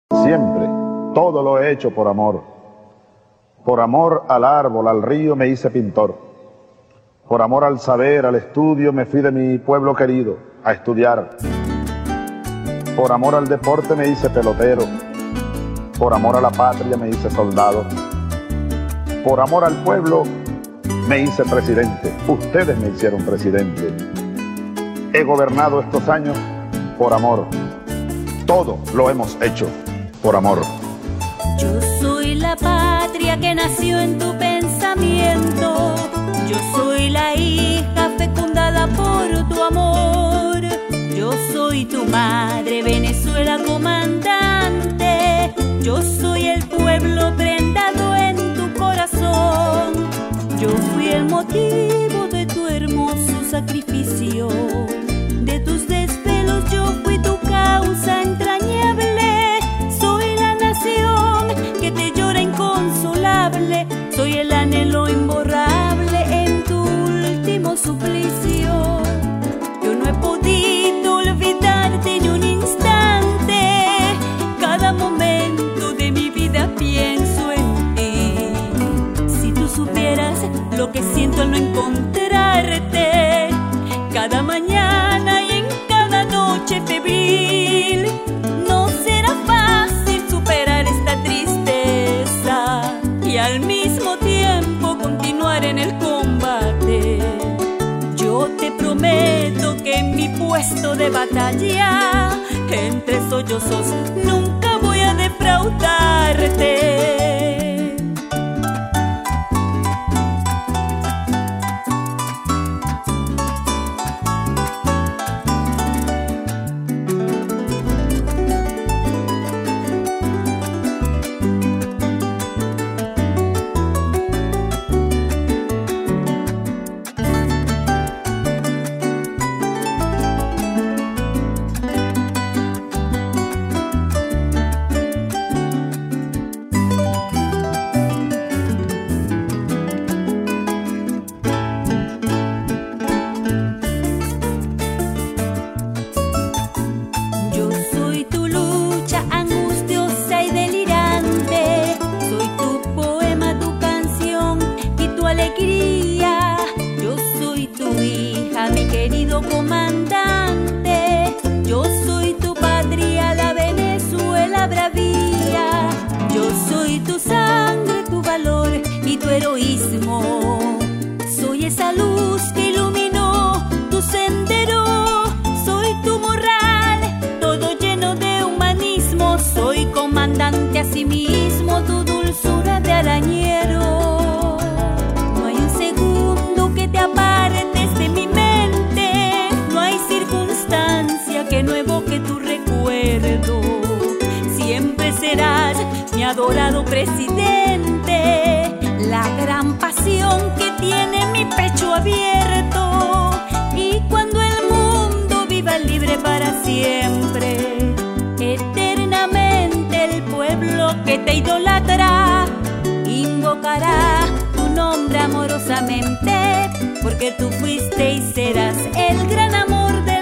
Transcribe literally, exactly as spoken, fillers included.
Siempre, todo lo he hecho por amor. Por amor al árbol, al río me hice pintor. Por amor al saber, al estudio me fui de mi pueblo querido a estudiar. Por amor al deporte me hice pelotero. Por amor a la patria me hice soldado. Por amor al pueblo me hice presidente. Ustedes me hicieron presidente. He gobernado estos años por amor. Todo lo hemos hecho por amor. Yo soy la patria que nació en tu pensamiento. Yo soy la hija fecundada por tu amor. Yo soy tu madre, Venezuela comandante. Yo soy el pueblo prendado en tu corazón. Yo fui el motivo de tu hermoso sacrificio. De tus desvelos yo fui tu causa entrañable. Soy la nación que te llora inconsolable. Soy el anhelo imborrable en tu último suplicio. Yo no he podido olvidarte ni un instante. Cada momento de mi vida pienso en ti. Si tú supieras lo que siento al no encontrarte, cada mañana y en cada noche febril, no será fácil superar esta tristeza y al mismo tiempo continuar en el combate. Yo te prometo que en mi puesto de batalla, entre sollozos, nunca voy a defraudarte. Yo soy tu hija, mi querido comandante. Yo soy tu patria, la Venezuela bravía. Yo soy tu sangre, tu valor y tu heroísmo. Soy esa luz que iluminó tu sendero. Soy tu moral, todo lleno de humanismo. Soy comandante asimismo, tu dulzura de arañero. Que no evoque tu recuerdo. Siempre serás mi adorado presidente, la gran pasión que tiene mi pecho abierto. Y cuando el mundo viva libre para siempre, eternamente el pueblo que te idolatra invocará tu nombre amorosamente, porque tú fuiste y serás el gran amor de